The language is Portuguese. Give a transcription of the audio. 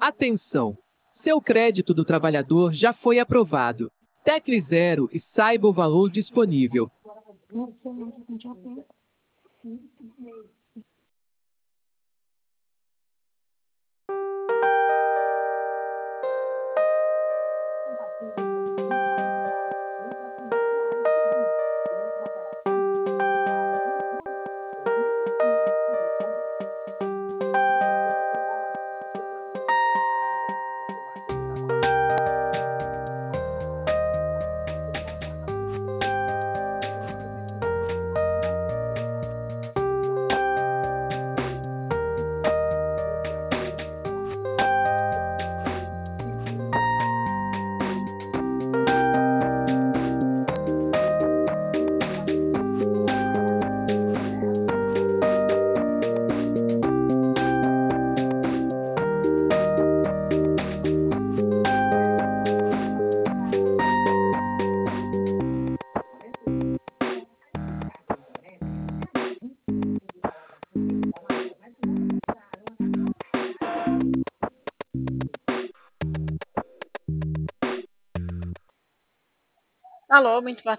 Atenção! Seu crédito do trabalhador já foi aprovado. Tecle 0 e saiba o valor disponível. Alô, muito boa